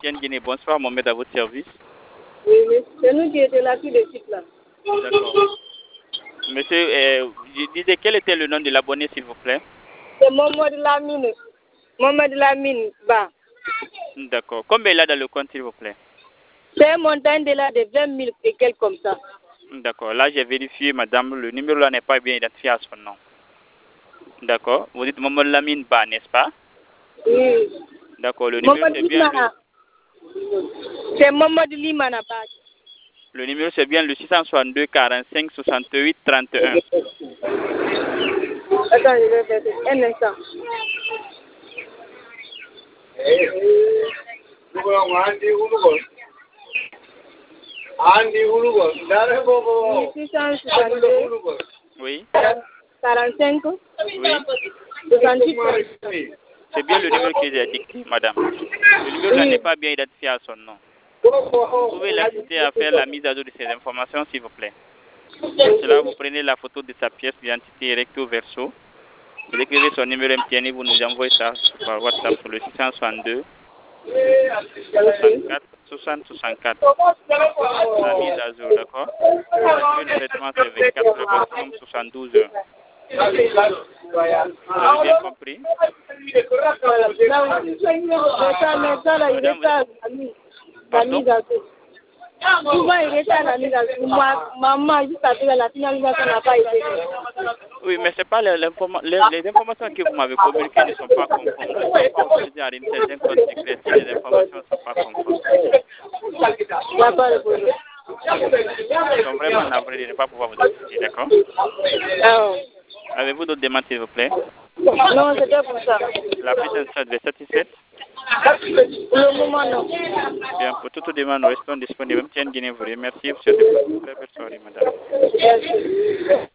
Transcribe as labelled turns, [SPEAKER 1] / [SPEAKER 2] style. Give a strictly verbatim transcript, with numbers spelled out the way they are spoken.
[SPEAKER 1] Tienne Guinée, bonsoir, Mohamed à votre service.
[SPEAKER 2] Oui, oui, c'est nous qui étions là tout de suite là.
[SPEAKER 1] D'accord. Monsieur, euh, je disais quel était le nom de l'abonné, s'il vous plaît?
[SPEAKER 2] C'est Mohamed Lamine. Mohamed Lamine Ba.
[SPEAKER 1] D'accord. Combien il a dans le compte, s'il vous plaît?
[SPEAKER 2] C'est un montant de là de vingt mille et quelques comme ça.
[SPEAKER 1] D'accord. Là, j'ai vérifié, madame, le numéro là n'est pas bien identifié à son nom. D'accord. Vous dites Mohamed Lamine Ba, n'est-ce pas?
[SPEAKER 2] Oui.
[SPEAKER 1] D'accord. Le numéro, c'est bien le...
[SPEAKER 2] C'est Mohamed Limana Ba.
[SPEAKER 1] Le numéro, c'est bien le six cent soixante-deux quarante-cinq soixante-huit trente et un.
[SPEAKER 2] Attends, je vais faire un instant. six cent soixante-deux
[SPEAKER 1] Oui.
[SPEAKER 2] quarante-cinq
[SPEAKER 1] Oui.
[SPEAKER 2] soixante-huit.
[SPEAKER 1] C'est bien le numéro que j'ai dicté, madame. Le numéro là n'est pas bien identifié à son nom. Vous pouvez l'assister à faire la mise à jour de ces informations, s'il vous plaît. Pour cela, vous prenez la photo de sa pièce d'identité recto verso. Vous écrivez son numéro M T N et vous nous envoyez ça par WhatsApp sur le six cent soixante-deux soixante-quatre soixante soixante-quatre. La mise à jour, d'accord? Le traitement, c'est vingt-quatre heures maximum, soixante-douze heures. Vous avez bien compris? Pardon?
[SPEAKER 2] Souvent, il est à la mise à jour. Maman, juste après la finalisation n'a pas été faite.
[SPEAKER 1] Oui, mais c'est pas les, les, les informations que vous m'avez communiquées ne sont pas conformes. Nous ne sommes pas autorisés à réaliser un code secret si les informations ne sont pas conformes.
[SPEAKER 2] Il n'y a pas de problème.
[SPEAKER 1] Nous sommes vraiment navrés de ne pas pouvoir vous assister, d'accord?
[SPEAKER 2] Ah.
[SPEAKER 1] Avez-vous d'autres demandes, s'il vous plaît?
[SPEAKER 2] Non, c'est pas pour ça.
[SPEAKER 1] La prise en charge est satisfaite?
[SPEAKER 2] Pour le moment, non.
[SPEAKER 1] Bien, pour toute demande, nous restons disponibles. M T N Guinée vous remercie. Vous souhaitez une très belle soirée, madame.
[SPEAKER 2] Merci.